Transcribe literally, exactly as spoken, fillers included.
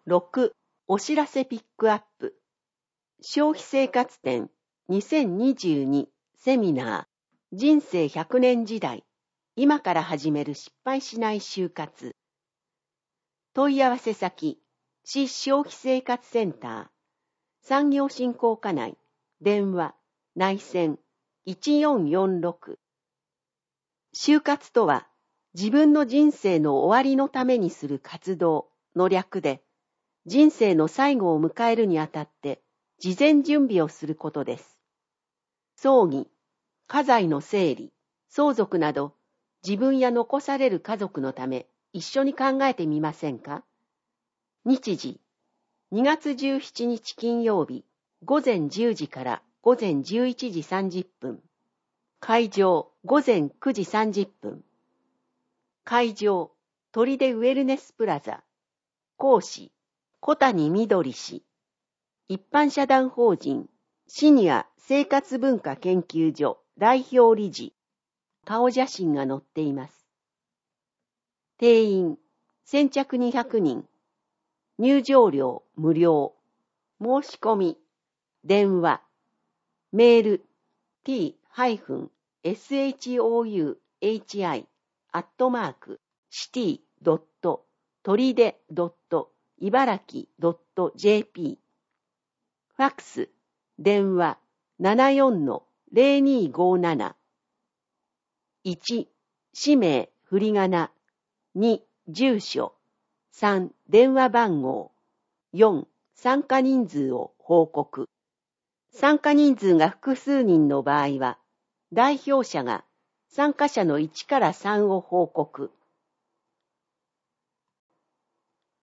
ろく. お知らせピックアップ。消費生活展にせんにじゅうにセミナー人生ひゃくねん時代今から始める失敗しない就活。問い合わせ先市消費生活センター産業振興課内電話内線いちよんよんろく。就活とは自分の人生の終わりのためにする活動の略で、人生の最後を迎えるにあたって事前準備をすることです。葬儀、家財の整理、相続など自分や残される家族のため一緒に考えてみませんか？日時、にがつじゅうしちにち金曜日ごぜんじゅうじからごぜんじゅういちじさんじゅっぷん。会場ごぜんくじさんじゅっぷん。会場砦ウェルネスプラザ。講師小谷みどり氏。一般社団法人シニア生活文化研究所代表理事。顔写真が載っています。定員先着にひゃくにん。入場料無料。申し込み電話メール ティー エス エイチ オー ユー エイチ アイ アットマーク シティ ドット トリデ ドット イバラキ ドット ジェーピー ファックス電話 ななよん の ゼロにごなな。いち. 氏名振り仮名。に. 住所。さん. 電話番号。よん. 参加人数を報告。参加人数が複数人の場合は、代表者が参加者のいちからさんを報告。